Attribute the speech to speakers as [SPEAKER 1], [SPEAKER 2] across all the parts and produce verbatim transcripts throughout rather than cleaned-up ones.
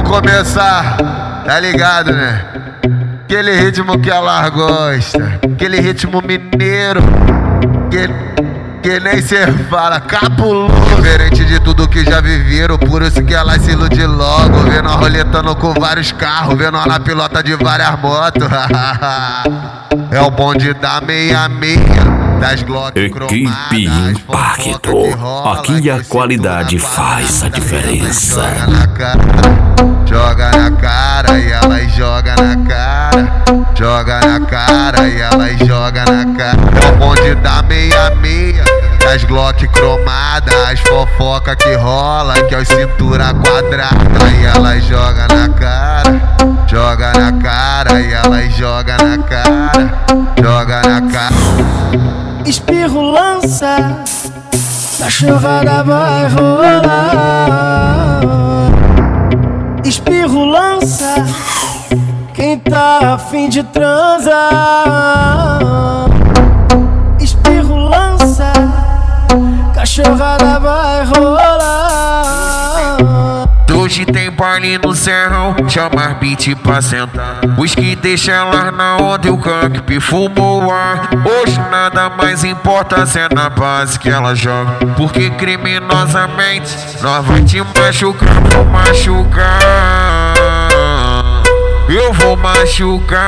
[SPEAKER 1] Vamos começar, tá ligado, né? Aquele ritmo que ela gosta, aquele ritmo mineiro, que, que nem cê fala, capuloso. Diferente de tudo que já viveram, por isso que ela se ilude logo. Vendo a roletando com vários carros, vendo ela pilota de várias motos. É o bonde da meia-meia, das Glock
[SPEAKER 2] Equipe Impacto, aqui a qualidade faz a diferença.
[SPEAKER 1] Joga na cara, joga na cara e ela joga na cara. Joga na cara e ela joga na cara. É o bonde da meia-meia, das Glock cromadas, as fofoca que rola, que é o cintura quadrada. E ela joga na cara, joga na cara e ela joga na cara. Joga na cara.
[SPEAKER 3] Espirro lança, cachorrada vai rolar. Espirro lança, quem tá a fim de transar. Espirro lança, cachorrada vai rolar.
[SPEAKER 4] Hoje tem baile no serrão, chama as beat pra sentar. Os que deixam elas na onda e o canque fumou o ar. Hoje nada mais importa se é na base que ela joga, porque criminosamente nós vai te machucar, vou machucar. Eu vou machucar.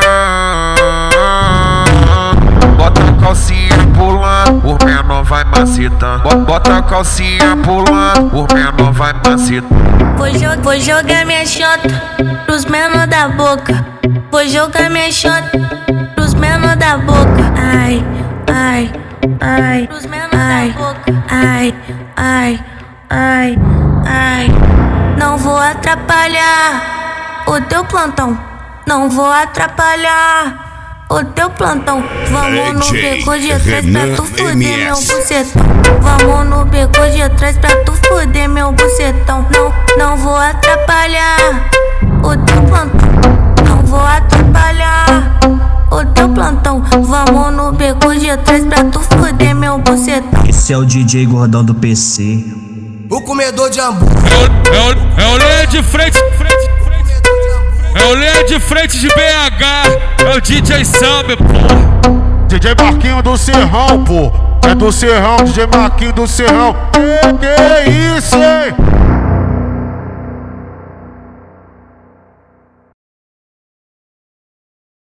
[SPEAKER 4] Bota a calcinha pulando, o menor vai macetando. Bota a calcinha pulando, o menor vai macetando.
[SPEAKER 5] Vou, jo vou jogar minha chota pros menor da boca. Vou jogar minha chota pros menor da boca. Ai, ai, ai, pros menor da boca. Ai, ai, ai, ai. Não vou atrapalhar o teu plantão. Não vou atrapalhar o teu plantão. Vamos no beco de trás pra tu fuder meu bucetão. Vamos no beco de trás pra tu fuder meu bucetão. Não, não vou atrapalhar o teu plantão. Não vou atrapalhar o teu plantão. Vamos no beco de trás pra tu fuder meu bucetão.
[SPEAKER 6] Esse é o D J gordão do P C,
[SPEAKER 3] o comedor de hambúrguer.
[SPEAKER 7] É o, é o linha de frente, frente. É o linha de frente de B H, é o D J Sammy, pô.
[SPEAKER 1] D J Marquinho do Serrão, pô. É do Serrão, D J Marquinho do Serrão. Que, que isso, hein?